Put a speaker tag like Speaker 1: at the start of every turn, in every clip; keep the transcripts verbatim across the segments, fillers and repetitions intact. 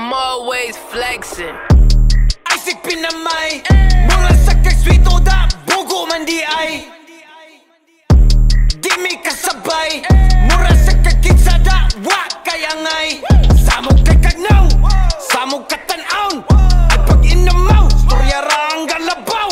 Speaker 1: I'm always flexing.
Speaker 2: Ay sig pinamay, mura sa kagswito da, bugo man di ay. Di mi kasabay, mura sa kakinsada, wa kayangay. Samog kay kagnaw, samog katanaon, ay pag inamaw, storya ra ang galabaw.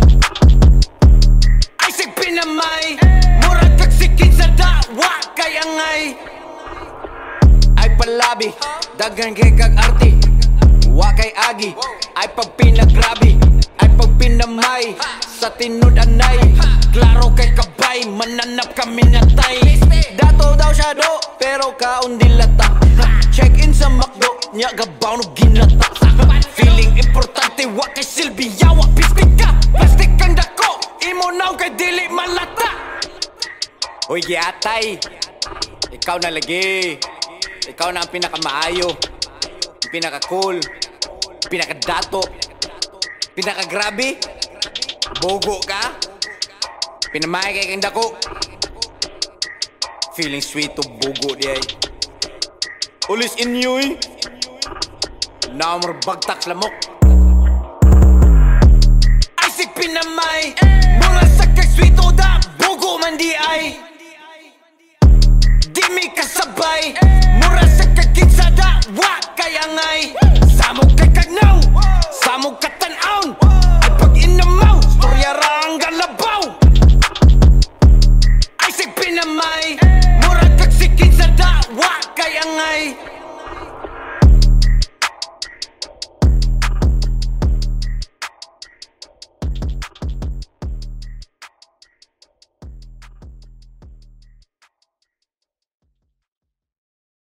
Speaker 2: Ay sig pinamay, mura kag sikinsada, wa kayangay. Ay palabi, dagan kay kag arti, wa kay agi. Ay pag pinagrabi, ay pag pinamay, sa tinud anay, klaro kay kabay, mananap kami natay. Dato daw siya do, pero kaon dilata. Check in sa McDo, nya gabaw no ginata. Feeling importante, wa kay Silvia, wa pistik ka. Plastic kang dako, imo naw kay dili malata. Hoy giatay, ikaw na lagi. Ikaw na ang pinakamaayo, ang pinaka-cool, pinaka-dato, pinaka-grabe. Bogo ka, pinamay kay kang dako. Feeling sweet to bogo di ay. Ulis inyo eh, naamor bagtak lamok. Ay sig pinamay, mura sa kagswito da, bogo man di ay. Di mi kasabay, mura sa kakinsada, wa kayangay. Samog kay kagnaw, samog kata